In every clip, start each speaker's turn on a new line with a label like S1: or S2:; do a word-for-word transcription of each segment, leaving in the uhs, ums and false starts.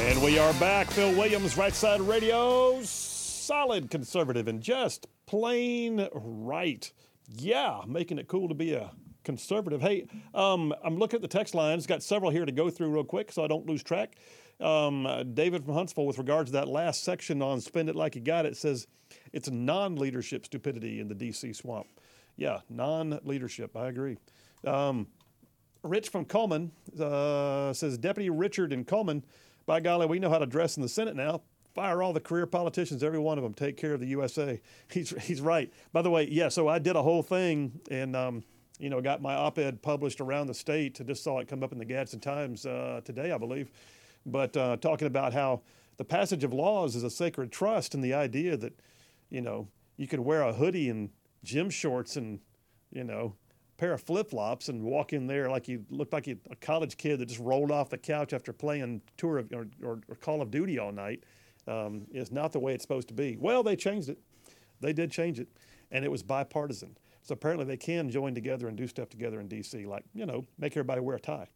S1: And we are back. Phil Williams, Right Side Radio. Solid conservative and just plain right. Yeah, making it cool to be a conservative. Hey, um, I'm looking at the text lines. Got several here to go through real quick so I don't lose track. Um, uh, David from Huntsville, with regards to that last section on Spend It Like You Got It, says it's non-leadership stupidity in the D C swamp. Yeah, non-leadership. I agree. Um, Rich from Coleman uh, says, Deputy Richard in Coleman, by golly, we know how to dress in the Senate now. Fire all the career politicians, every one of them. Take care of the U S A. He's he's right. By the way, yeah, so I did a whole thing and, um, you know, got my op-ed published around the state. I just saw it come up in the Gadsden Times uh, today, I believe. But uh, talking about how the passage of laws is a sacred trust, and the idea that, you know, you could wear a hoodie and gym shorts and, you know, pair of flip-flops and walk in there like you looked like you, a college kid that just rolled off the couch after playing Tour of, or, or, or Call of Duty all night um, is not the way it's supposed to be. Well, they changed it. They did change it, and it was bipartisan. So apparently they can join together and do stuff together in D C, like, you know, make everybody wear a tie.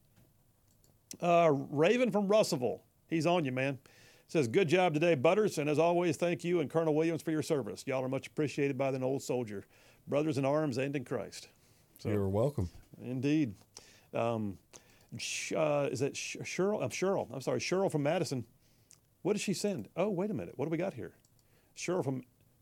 S1: Uh, Raven from Russellville, he's on you, man. Says, good job today, Butters, and as always, thank you and Colonel Williams for your service. Y'all are much appreciated by an old soldier. Brothers in arms and in Christ. So,
S2: you're welcome.
S1: Indeed. Um, uh, is it Cheryl? I'm Cheryl. I'm sorry, Cheryl from Madison. What did she send? Oh, wait a minute. What do we got here? Cheryl from,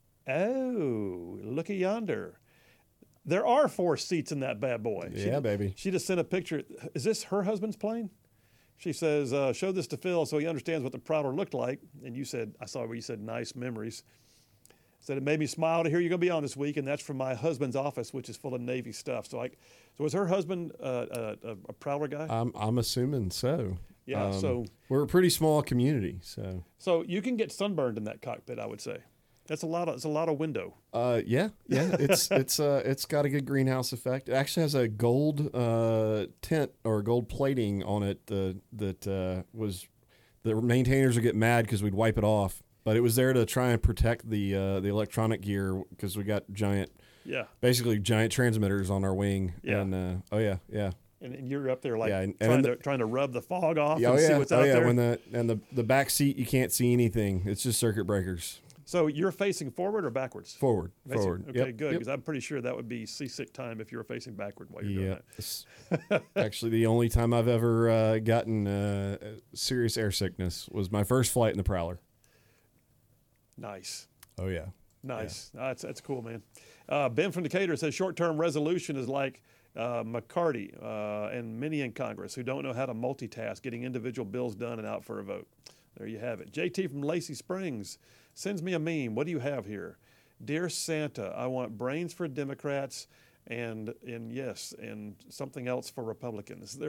S1: oh, looky yonder. There are four seats in that bad boy.
S2: Yeah,
S1: she,
S2: baby.
S1: She just sent a picture. Is this her husband's plane? She says, uh, show this to Phil so he understands what the Prowler looked like. And you said, I saw where you said nice memories. Said it made me smile to hear you're going to be on this week, and that's from my husband's office, which is full of Navy stuff. So, like, so was her husband uh, a, a Prowler guy?
S2: I'm I'm assuming so.
S1: Yeah.
S2: Um,
S1: so
S2: we're a pretty small community, so
S1: so you can get sunburned in that cockpit, I would say. That's a lot of it's a lot of window.
S2: Uh, yeah, yeah. It's it's uh it's got a good greenhouse effect. It actually has a gold uh tint or gold plating on it uh, that uh, was the maintainers would get mad because we'd wipe it off. But it was there to try and protect the uh, the electronic gear because we got giant,
S1: yeah,
S2: basically giant transmitters on our wing.
S1: Yeah.
S2: And uh, oh yeah, yeah.
S1: And, and you're up there like
S2: Yeah, and-
S1: trying
S2: and
S1: to
S2: the-
S1: trying to rub the fog off
S2: Yeah,
S1: and
S2: oh
S1: see
S2: yeah,
S1: what's
S2: oh
S1: out
S2: yeah.
S1: there.
S2: When the and the the back seat, you can't see anything. It's just circuit breakers.
S1: So you're facing forward or backwards?
S2: Forward,
S1: Facing-
S2: forward.
S1: Okay,
S2: Yep,
S1: good,
S2: yep.
S1: because I'm pretty sure that would be seasick time if you were facing backward while you're
S2: Yeah,
S1: doing
S2: it's actually the only time I've ever uh, gotten uh, serious air sickness was my first flight in the Prowler.
S1: that. Nice.
S2: Oh yeah,
S1: Nice. Ah, that's, that's cool, man. Uh, Ben from Decatur says short-term resolution is like uh, McCarty uh, and many in Congress who don't know how to multitask, getting individual bills done and out for a vote. There you have it. J T from Lacey Springs sends me a meme. What do you have here? Dear Santa, I want brains for Democrats and, and yes, and something else for Republicans. There.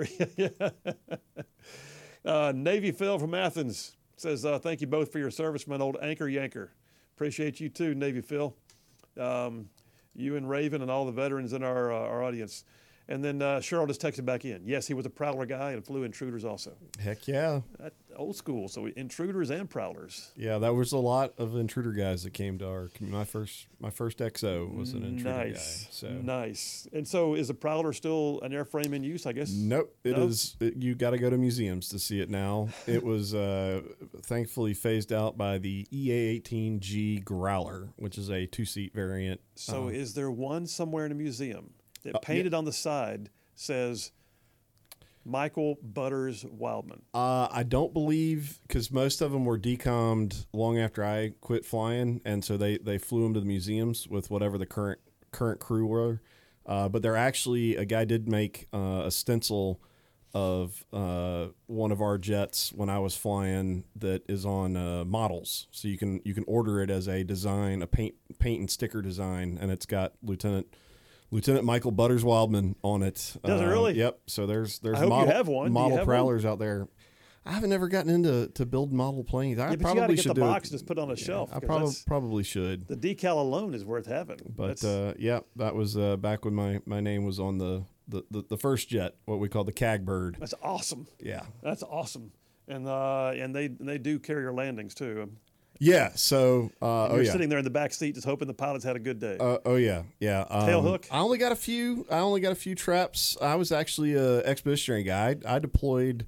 S1: uh, Navy Phil from Athens says, uh, thank you both for your service from an old anchor yanker. Appreciate you too, Navy Phil. Um, you and Raven and all the veterans in our uh, our audience. And then uh, Cheryl just texted back in. Yes, he was a Prowler guy and flew intruders also.
S2: heck yeah,
S1: That, old school, so intruders and Prowlers.
S2: yeah. That was a lot of intruder guys that came to our my first my first X O was an intruder
S1: Nice,
S2: guy. So
S1: nice. And so is a Prowler still an airframe in use, I guess?
S2: nope, it
S1: No?
S2: is. It, you got to go to museums to see it now. It was uh, thankfully phased out by the E A eighteen G Growler, which is a two seat variant.
S1: So
S2: Uh,
S1: is there one somewhere in a museum that
S2: Uh,
S1: painted on the side says Michael Butters Wildman?
S2: Uh, I don't believe because most of them were decommed long after I quit flying, and so they, they flew them to the museums with whatever the current current crew were. Uh, but they're actually a guy did make uh, a stencil of uh, one of our jets when I was flying that is on uh, models, so you can you can order it as a design, a paint paint and sticker design, and it's got Lieutenant. Lieutenant Michael Butters Wildman on it.
S1: Does it
S2: Uh,
S1: really?
S2: Yep. So there's there's
S1: I hope you
S2: model,
S1: have one. Do you
S2: model
S1: have
S2: prowlers out there. I haven't ever gotten into to build model planes. I
S1: Yeah, but you
S2: probably
S1: got to get
S2: should
S1: the
S2: do
S1: box
S2: it.
S1: and just put it on a shelf.
S2: I
S1: 'cause
S2: probably
S1: that's-
S2: probably should.
S1: the decal alone is worth having.
S2: But
S1: That's-
S2: uh, yeah, that was uh, back when my, my name was on the, the, the, the first jet, what we call the C A G bird.
S1: that's awesome.
S2: Yeah.
S1: That's awesome. And uh, and they they do carrier landings too.
S2: Yeah. So uh, oh
S1: You're
S2: yeah.
S1: sitting there in the back seat just hoping the pilots had a good day.
S2: Uh, oh yeah, yeah. Um,
S1: Tail hook?
S2: I only got a few. I only got a few traps. I was actually a expeditionary guy. I, I deployed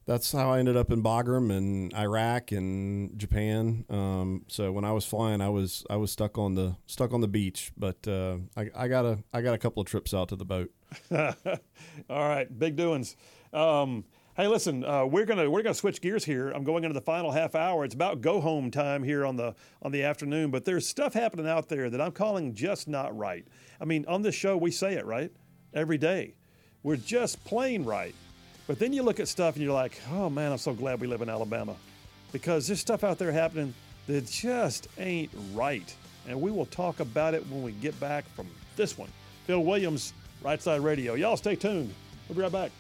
S2: that's how I ended up in Bagram and Iraq and Japan. Um, so when I was flying, I was I was stuck on the stuck on the beach, but uh, I, I got a I got a couple of trips out to the boat.
S1: All right, big doings. Um, hey, listen, uh, we're gonna we're gonna switch gears here. I'm going into the final half hour. It's about go home time here on the on the afternoon, but there's stuff happening out there that I'm calling just not right. I mean, on this show we say it right every day. We're just plain right. But then you look at stuff and you're like, oh man, I'm so glad we live in Alabama, because there's stuff out there happening that just ain't right. And we will talk about it when we get back from this one. Phil Williams, Right Side Radio. Y'all stay tuned. We'll be right back.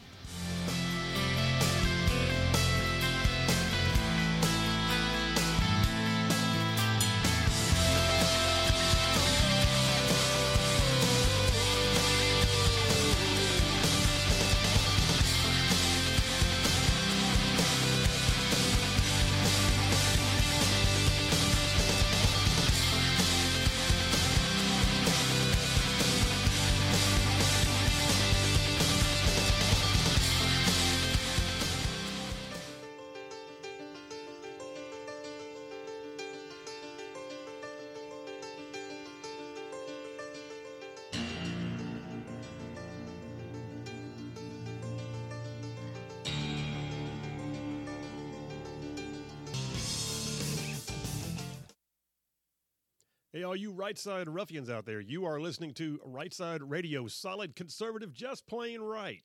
S1: Hey, all you right side ruffians out there, you are listening to Right Side Radio, solid conservative, just plain right.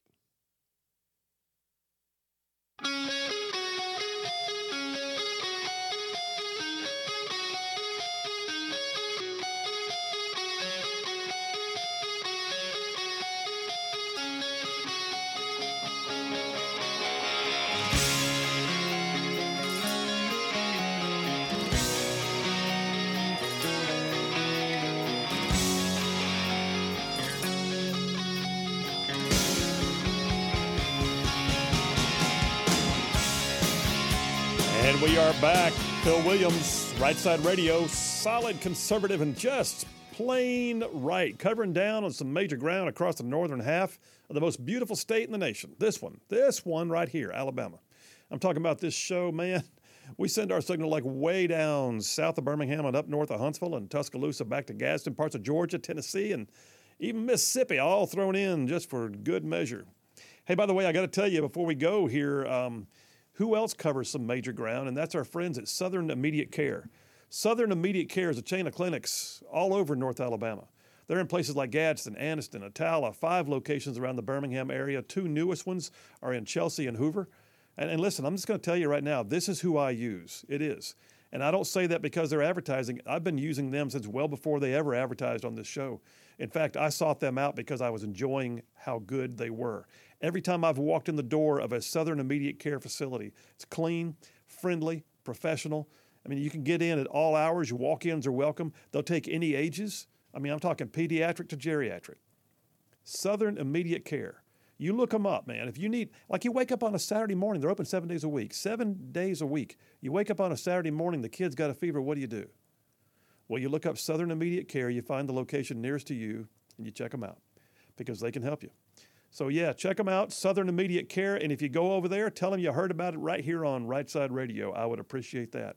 S1: And we are back. Phil Williams, Right Side Radio, solid conservative and just plain right. Covering down on some major ground across the northern half of the most beautiful state in the nation. This one, this one right here, Alabama. I'm talking about this show, man. We send our signal like way down south of Birmingham and up north of Huntsville and Tuscaloosa back to Gadsden, parts of Georgia, Tennessee, and even Mississippi, all thrown in just for good measure. Hey, by the way, I got to tell you before we go here, um, who else covers some major ground? And that's our friends at Southern Immediate Care. Southern Immediate Care is a chain of clinics all over North Alabama. They're in places like Gadsden, Anniston, Attala, five locations around the Birmingham area. Two newest ones are in Chelsea and Hoover. And, and listen, I'm just going to tell you right now, this is who I use. It is. And I don't say that because they're advertising. I've been using them since well before they ever advertised on this show. In fact, I sought them out because I was enjoying how good they were. Every time I've walked in the door of a Southern Immediate Care facility, it's clean, friendly, professional. I mean, you can get in at all hours. Your walk-ins are welcome. They'll take any ages. I mean, I'm talking pediatric to geriatric. Southern Immediate Care. You look them up, man. If you need, like you wake up on a Saturday morning, they're open seven days a week, seven days a week. You wake up on a Saturday morning, the kid's got a fever, what do you do? Well, you look up Southern Immediate Care, you find the location nearest to you, and you check them out because they can help you. So, yeah, check them out, Southern Immediate Care. And if you go over there, tell them you heard about it right here on Right Side Radio. I would appreciate that.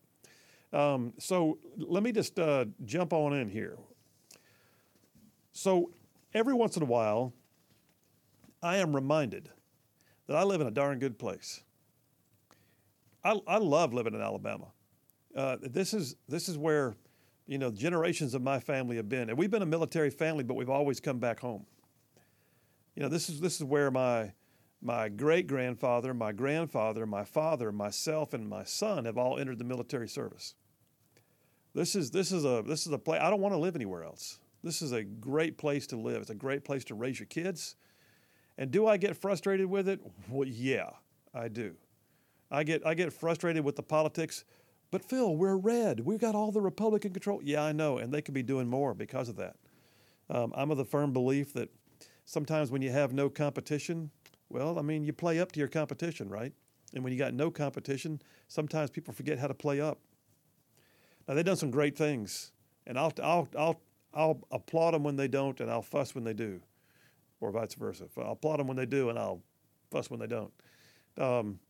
S1: Um, so let me just uh, jump on in here. So every once in a while, I am reminded that I live in a darn good place. I, I love living in Alabama. Uh, this is this is where, you know, generations of my family have been. And we've been a military family, but we've always come back home. You know, this is this is where my my great-grandfather, my grandfather, my father, myself, and my son have all entered the military service. This is this is a this is a place I don't want to live anywhere else. This is a great place to live. It's a great place to raise your kids. And do I get frustrated with it? Well, yeah, I do. I get I get frustrated with the politics. But Phil, we're red. We've got all the Republican control. Yeah, I know, and they could be doing more because of that. Um, I'm of the firm belief that sometimes when you have no competition, well, I mean, you play up to your competition, right? And when you got no competition, sometimes people forget how to play up. Now, they've done some great things, and I'll I'll I'll I'll applaud them when they don't, and I'll fuss when they do, or vice versa. I'll applaud them when they do, and I'll fuss when they don't. Um,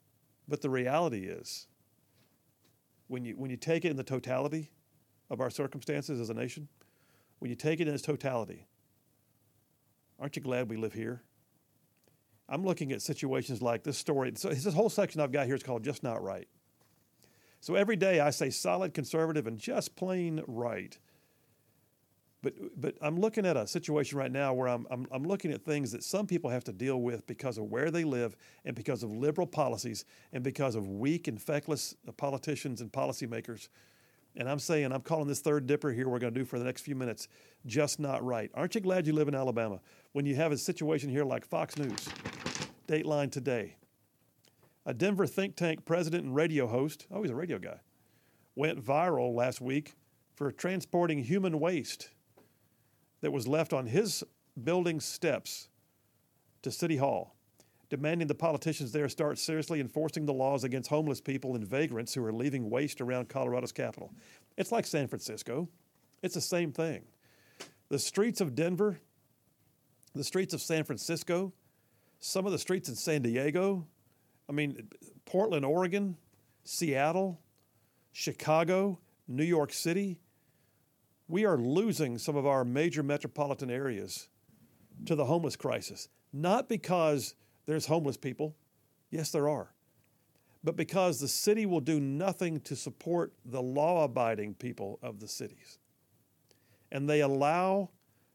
S1: But the reality is, when you, when you take it in the totality of our circumstances as a nation, when you take it in its totality, aren't you glad we live here? I'm looking at situations like this story. So this whole section I've got here is called Just Not Right. So every day I say solid conservative and just plain right. But but I'm looking at a situation right now where I'm, I'm I'm looking at things that some people have to deal with because of where they live and because of liberal policies and because of weak and feckless politicians and policymakers. And I'm saying, I'm calling this third dipper here we're going to do for the next few minutes, just not right. Aren't you glad you live in Alabama when you have a situation here like Fox News, Dateline Today? A Denver think tank president and radio host, oh, he's a radio guy, went viral last week for transporting human waste that was left on his building steps to City Hall, demanding the politicians there start seriously enforcing the laws against homeless people and vagrants who are leaving waste around Colorado's capital. It's like San Francisco. It's the same thing. The streets of Denver, the streets of San Francisco, some of the streets in San Diego, I mean, Portland, Oregon, Seattle, Chicago, New York City, we are losing some of our major metropolitan areas to the homeless crisis. Not because there's homeless people. Yes, there are. But because the city will do nothing to support the law-abiding people of the cities. And they allow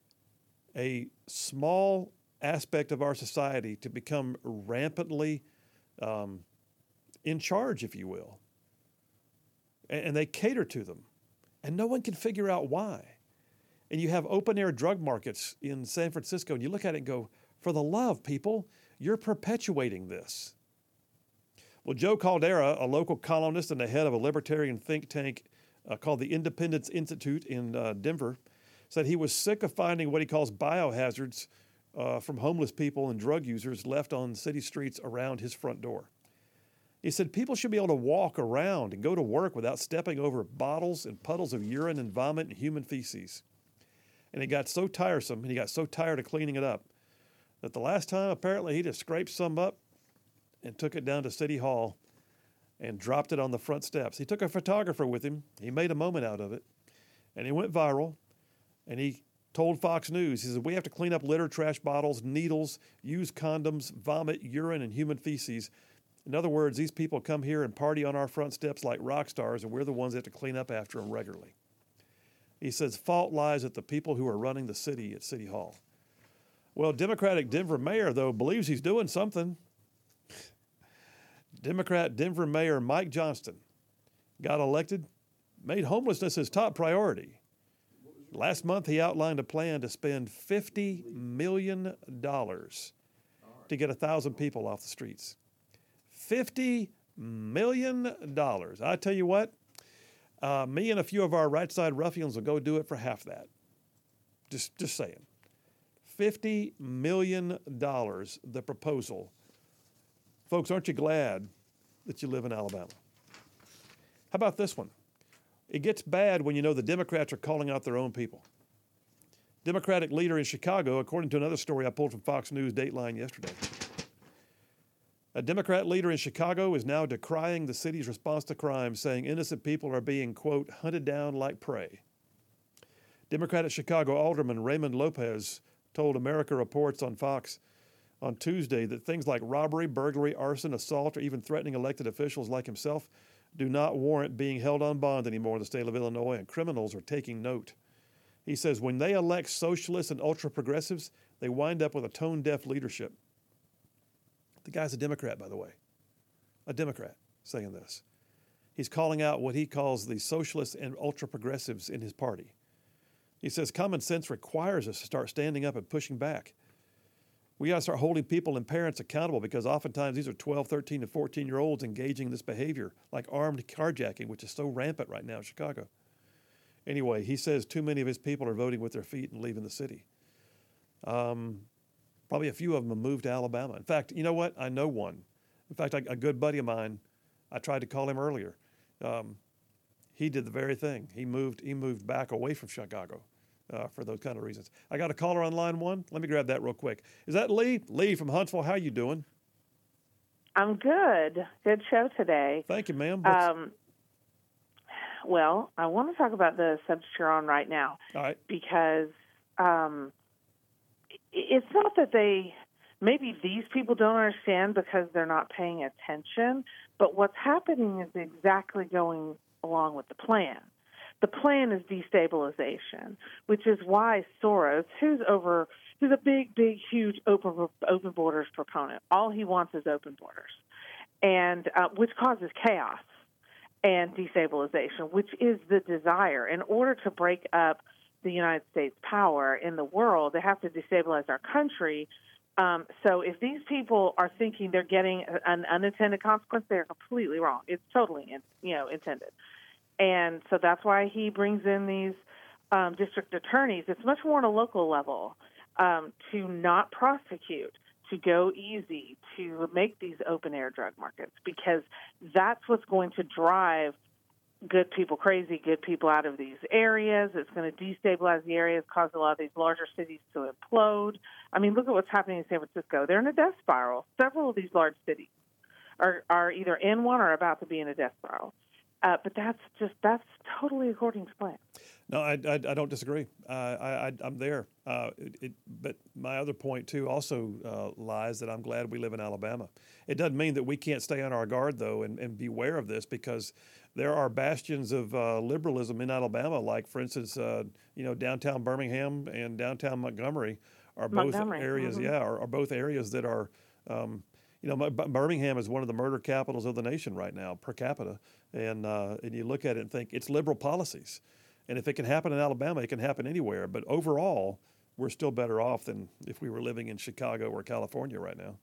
S1: a small aspect of our society to become rampantly um, in charge, if you will. And, and they cater to them. And no one can figure out why. And you have open-air drug markets in San Francisco, and you look at it and go, for the love, people, you're perpetuating this. Well, Joe Caldera, a local columnist and the head of a libertarian think tank uh, called the Independence Institute in uh, Denver, said he was sick of finding what he calls biohazards uh, from homeless people and drug users left on city streets around his front door. He said people should be able to walk around and go to work without stepping over bottles and puddles of urine and vomit and human feces. And it got so tiresome, and he got so tired of cleaning it up, that the last time, apparently, he just scraped some up and took it down to City Hall and dropped it on the front steps. He took a photographer with him. He made a moment out of it, and it went viral. And he told Fox News, he said, we have to clean up litter, trash bottles, needles, used condoms, vomit, urine, and human feces. In other words, these people come here and party on our front steps like rock stars, and we're the ones that have to clean up after them regularly. He says fault lies at the people who are running the city at City Hall. Well, Democratic Denver mayor, though, believes he's doing something. Democrat Denver Mayor Mike Johnston got elected, made homelessness his top priority. Last month, he outlined a plan to spend fifty million dollars to get one thousand people off the streets. fifty million dollars. I tell you what, uh, me and a few of our right-side ruffians will go do it for half that. Just, just saying. fifty million dollars, the proposal. Folks, aren't you glad that you live in Alabama? How about this one? It gets bad when you know the Democrats are calling out their own people. Democratic leader in Chicago, according to another story I pulled from Fox News Dateline yesterday. A Democrat leader in Chicago is now decrying the city's response to crime, saying innocent people are being, quote, hunted down like prey. Democratic Chicago Alderman Raymond Lopez told America Reports on Fox on Tuesday that things like robbery, burglary, arson, assault, or even threatening elected officials like himself do not warrant being held on bond anymore in the state of Illinois, and criminals are taking note. He says when they elect socialists and ultra-progressives, they wind up with a tone-deaf leadership. The guy's a Democrat, by the way. A Democrat saying this. He's calling out what he calls the socialists and ultra-progressives in his party. He says common sense requires us to start standing up and pushing back. We got to start holding people and parents accountable because oftentimes these are twelve, thirteen, and fourteen-year-olds engaging in this behavior, like armed carjacking, which is so rampant right now in Chicago. Anyway, he says too many of his people are voting with their feet and leaving the city. Um, probably a few of them have moved to Alabama. In fact, you know what? I know one. In fact, a good buddy of mine, I tried to call him earlier. Um, he did the very thing. He moved, he moved back away from Chicago. Uh, for those kind of reasons. I got a caller on line one. Let me grab that real quick. Is that Lee? Lee from Huntsville, how you doing?
S3: I'm good. Good show today.
S1: Thank you, ma'am.
S3: Um, well, I want to talk about the subject you're on right now.
S1: All right.
S3: Because um, it's not that they, maybe these people don't understand because they're not paying attention, but what's happening is exactly going along with the plan. The plan is destabilization, which is why Soros, who's over, who's a big, big, huge open open borders proponent, all he wants is open borders, and uh, which causes chaos and destabilization, which is the desire. In order to break up the United States' power in the world, they have to destabilize our country. Um, so if these people are thinking they're getting an unintended consequence, they're completely wrong. It's totally, in, you know, intended. And so that's why he brings in these um, district attorneys. It's much more on a local level um, to not prosecute, to go easy, to make these open-air drug markets, because that's what's going to drive good people crazy, good people out of these areas. It's going to destabilize the areas, cause a lot of these larger cities to implode. I mean, look at what's happening in San Francisco. They're in a death spiral. Several of these large cities are, are either in one or about to be in a death spiral. Uh, but that's just, that's totally according to plan.
S1: No, I, I, I don't disagree. Uh, I, I, I'm there. Uh, it, it, but my other point, too, also uh, lies that I'm glad we live in Alabama. It doesn't mean that we can't stay on our guard, though, and, and beware of this, because there are bastions of uh, liberalism in Alabama, like, for instance, uh, you know, downtown Birmingham and downtown Montgomery are both
S3: Montgomery.
S1: areas,
S3: Mm-hmm.
S1: yeah, are, are both areas that are, um, you know, Birmingham is one of the murder capitals of the nation right now, per capita. And uh, and you look at it and think it's liberal policies. And if it can happen in Alabama, it can happen anywhere. But overall, we're still better off than if we were living in Chicago or California right now.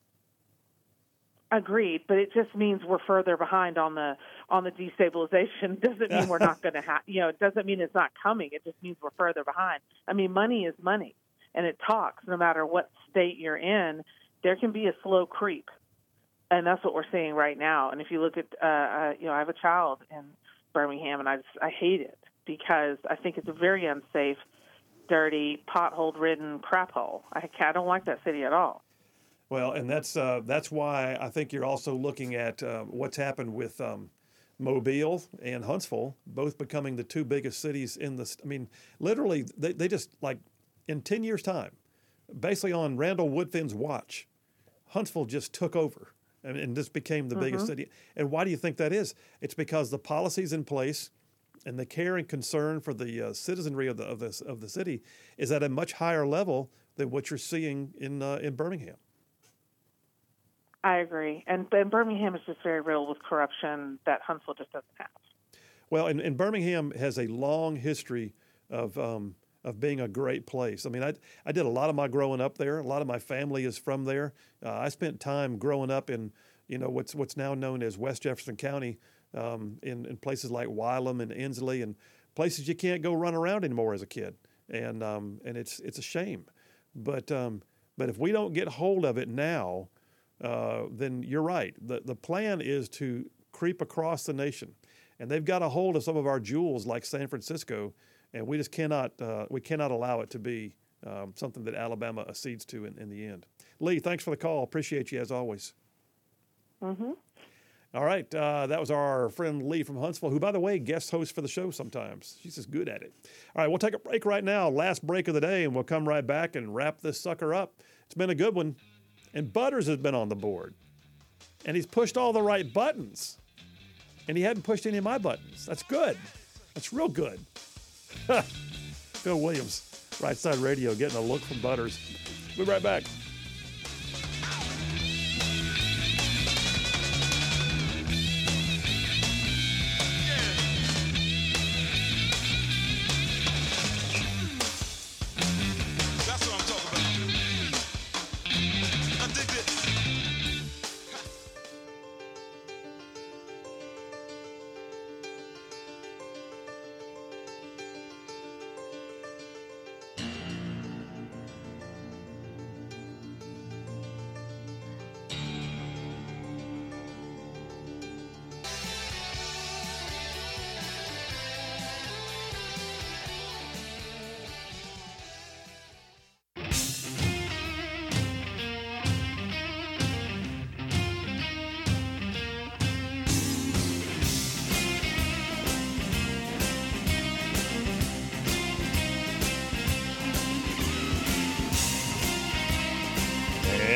S3: Agreed, but it just means we're further behind on the on the destabilization. Doesn't mean we're not going to have, you know, it doesn't mean it's not coming. It just means we're further behind. I mean, money is money, and it talks. No matter what state you're in, there can be a slow creep. And that's what we're seeing right now. And if you look at, uh, uh, you know, I have a child in Birmingham, and I just, I hate it because I think it's a very unsafe, dirty, pothole-ridden crap hole. I, I don't like that city at all.
S1: Well, and that's uh, that's why I think you're also looking at uh, what's happened with um, Mobile and Huntsville, both becoming the two biggest cities in the. I mean, literally, they, they just like in ten years' time, basically on Randall Woodfin's watch, Huntsville just took over. And, and this became the mm-hmm. biggest city. And why do you think that is? It's because the policies in place and the care and concern for the uh, citizenry of the of the of the city is at a much higher level than what you're seeing in uh, in Birmingham.
S3: I agree, and, and Birmingham is just very riddled with corruption that Huntsville just doesn't have.
S1: Well, and, and Birmingham has a long history of um, of being a great place. I mean, I I did a lot of my growing up there. A lot of my family is from there. Uh, I spent time growing up in, you know, what's what's now known as West Jefferson County, um, in, in places like Wylam and Inslee, and places you can't go run around anymore as a kid. And um, and it's it's a shame. But um, but if we don't get hold of it now, uh, then you're right. The the plan is to creep across the nation, and they've got a hold of some of our jewels like San Francisco. And we just cannot uh, we cannot allow it to be um, something that Alabama accedes to in, in the end. Lee, thanks for the call. Appreciate you as always.
S3: Mm-hmm.
S1: All right. Uh, that was our friend Lee from Huntsville, who, by the way, guest host for the show sometimes. She's just good at it. All right. We'll take a break right now. Last break of the day, and we'll come right back and wrap this sucker up. It's been a good one. And Butters has been on the board. And he's pushed all the right buttons. And he hadn't pushed any of my buttons. That's good. That's real good. Phil Williams, Right Side Radio, getting a look from Butters. We'll be right back.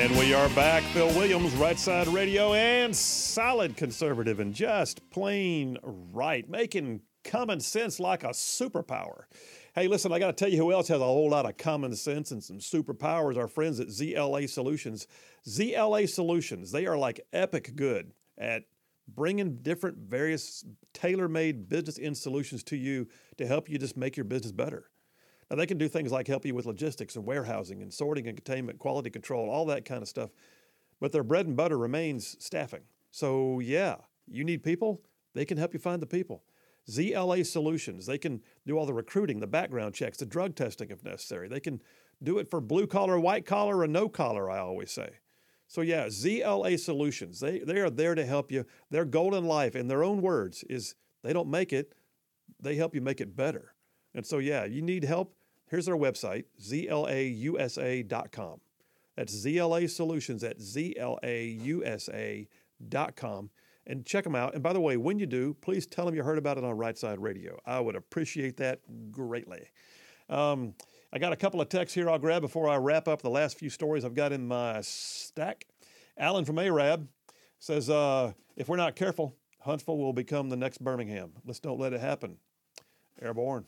S1: And we are back. Phil Williams, Right Side Radio, and solid conservative and just plain right, making common sense like a superpower. Hey, listen, I got to tell you who else has a whole lot of common sense and some superpowers. Our friends at Z L A Solutions. Z L A Solutions, they are like epic good at bringing different various tailor-made business end solutions to you to help you just make your business better. Now, they can do things like help you with logistics and warehousing and sorting and containment, quality control, all that kind of stuff. But their bread and butter remains staffing. So, yeah, you need people, they can help you find the people. Z L A Solutions, they can do all the recruiting, the background checks, the drug testing if necessary. They can do it for blue collar, white collar, and no collar, I always say. So, yeah, Z L A Solutions, they, they are there to help you. Their goal in life, in their own words, is they don't make it, they help you make it better. And so, yeah, you need help. Here's their website, Z L A U S A dot com. That's Z L A Solutions at Z L A U S A dot com. And check them out. And by the way, when you do, please tell them you heard about it on Right Side Radio. I would appreciate that greatly. Um, I got a couple of texts here I'll grab before I wrap up the last few stories I've got in my stack. Alan from Arab says, uh, if we're not careful, Huntsville will become the next Birmingham. Let's don't let it happen. Airborne.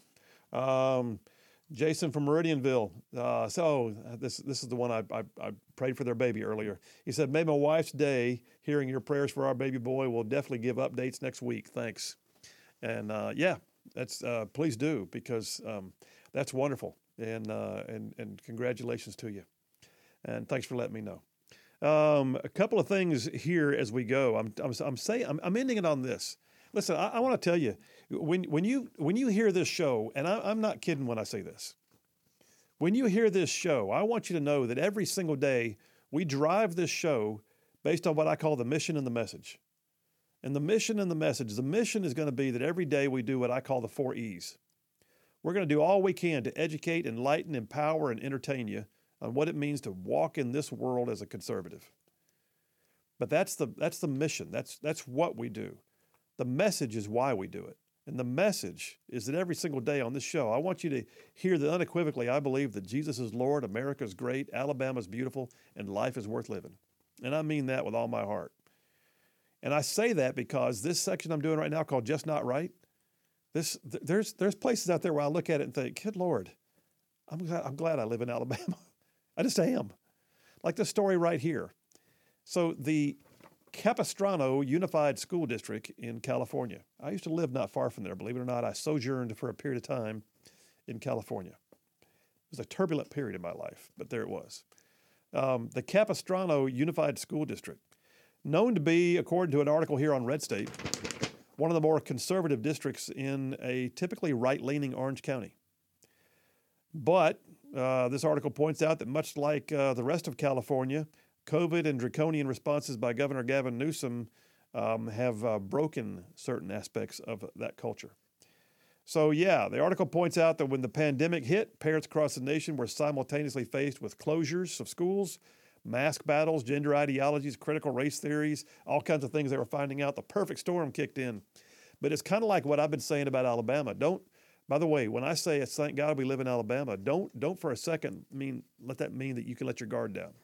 S1: Um, Jason from Meridianville. Uh, so this this is the one I, I, I prayed for their baby earlier. He said, may my wife's day hearing your prayers for our baby boy. Will definitely give updates next week. Thanks. And uh, yeah, that's uh, please do, because um, that's wonderful. And, uh, and and congratulations to you. And thanks for letting me know. Um, a couple of things here as we go. I'm I'm, I'm saying I'm, I'm ending it on this. Listen, I, I want to tell you, when when you when you hear this show, and I, I'm not kidding when I say this, when you hear this show, I want you to know that every single day we drive this show based on what I call the mission and the message. And the mission and the message, the mission is going to be that every day we do what I call the four E's. We're going to do all we can to educate, enlighten, empower, and entertain you on what it means to walk in this world as a conservative. But that's the that's the mission. That's that's what we do. The message is why we do it. And the message is that every single day on this show, I want you to hear that unequivocally I believe that Jesus is Lord, America's great, Alabama's beautiful, and life is worth living. And I mean that with all my heart. And I say that because this section I'm doing right now called Just Not Right, this th- there's there's places out there where I look at it and think, good Lord, I'm glad, I'm glad I live in Alabama. I just am. Like this story right here. So the Capistrano Unified School District in California. I used to live not far from there. Believe it or not, I sojourned for a period of time in California. It was a turbulent period in my life, but there it was. Um, the Capistrano Unified School District, known to be, according to an article here on Red State, one of the more conservative districts in a typically right-leaning Orange County. But uh, this article points out that much like uh, the rest of California, COVID and draconian responses by Governor Gavin Newsom um, have uh, broken certain aspects of that culture. So, yeah, the article points out that when the pandemic hit, parents across the nation were simultaneously faced with closures of schools, mask battles, gender ideologies, critical race theories, all kinds of things they were finding out. The perfect storm kicked in. But it's kind of like what I've been saying about Alabama. Don't, by the way, when I say it's thank God we live in Alabama, don't don't for a second mean let that mean that you can let your guard down.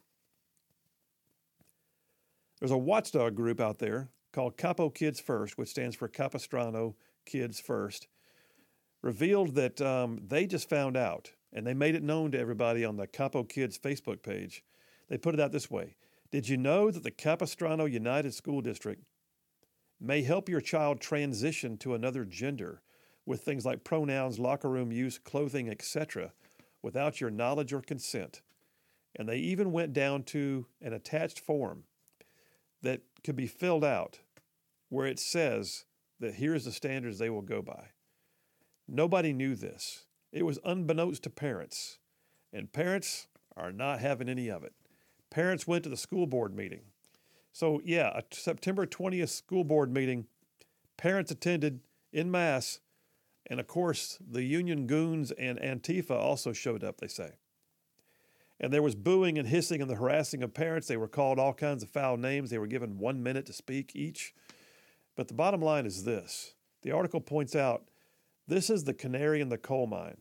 S1: There's a watchdog group out there called Capo Kids First, which stands for Capistrano Kids First, revealed that um, they just found out, and they made it known to everybody on the Capo Kids Facebook page. They put it out this way. Did you know that the Capistrano United School District may help your child transition to another gender with things like pronouns, locker room use, clothing, et cetera, without your knowledge or consent? And they even went down to an attached form that could be filled out where it says that here's the standards they will go by. Nobody knew this. It was unbeknownst to parents, and parents are not having any of it. Parents went to the school board meeting. So, yeah, a September twentieth school board meeting, parents attended en masse, and of course, the union goons and Antifa also showed up, they say. And there was booing and hissing and the harassing of parents. They were called all kinds of foul names. They were given one minute to speak each. But the bottom line is this. The article points out this is the canary in the coal mine.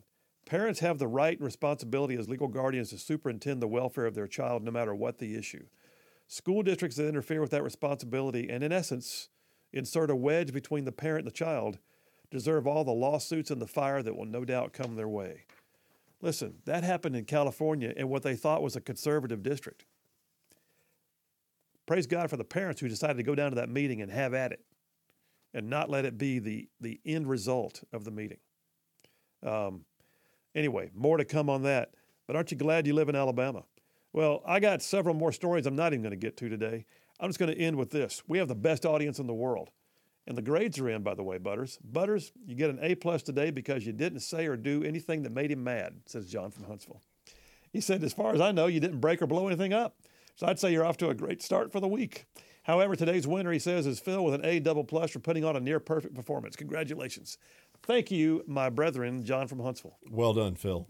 S1: Parents have the right and responsibility as legal guardians to superintend the welfare of their child no matter what the issue. School districts that interfere with that responsibility and, in essence, insert a wedge between the parent and the child deserve all the lawsuits and the fire that will no doubt come their way. Listen, that happened in California in what they thought was a conservative district. Praise God for the parents who decided to go down to that meeting and have at it and not let it be the, the end result of the meeting. Um, anyway, more to come on that. But aren't you glad you live in Alabama? Well, I got several more stories I'm not even going to get to today. I'm just going to end with this. We have the best audience in the world. And the grades are in, by the way, Butters. Butters, you get an A plus today because you didn't say or do anything that made him mad, says John from Huntsville. He said, as far as I know, you didn't break or blow anything up. So I'd say you're off to a great start for the week. However, today's winner, he says, is Phil with an A double plus for putting on a near perfect performance. Congratulations. Thank you, my brethren, John from Huntsville.
S2: Well done, Phil.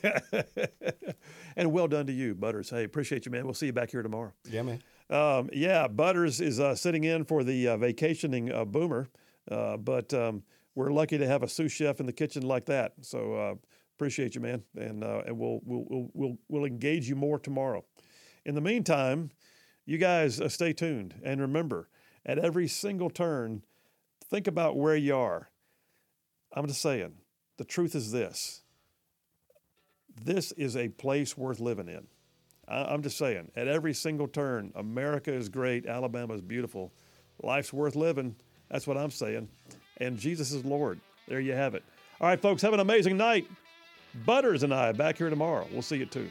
S1: And well done to you, Butters. Hey, appreciate you, man. We'll see you back here tomorrow.
S2: Yeah, man.
S1: Um, yeah, Butters is uh, sitting in for the uh, vacationing uh, Boomer, uh, but um, we're lucky to have a sous chef in the kitchen like that. So uh, appreciate you, man, and uh, and we'll, we'll we'll we'll we'll engage you more tomorrow. In the meantime, you guys uh, stay tuned and remember, at every single turn, think about where you are. I'm just saying, the truth is this. This is a place worth living in. I, I'm just saying, at every single turn, America is great, Alabama is beautiful. Life's worth living. That's what I'm saying. And Jesus is Lord. There you have it. All right, folks, have an amazing night. Butters and I back here tomorrow. We'll see you too.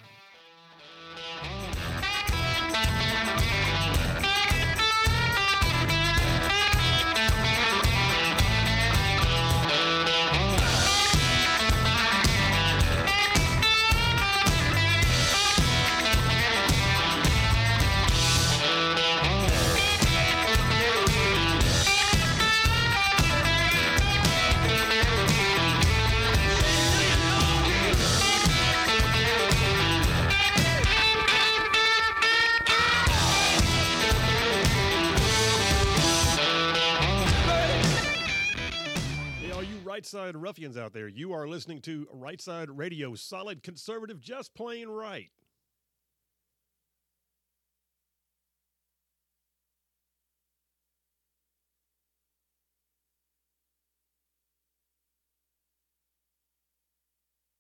S1: Right Side Ruffians out there, you are listening to Right Side Radio, solid conservative, just plain right.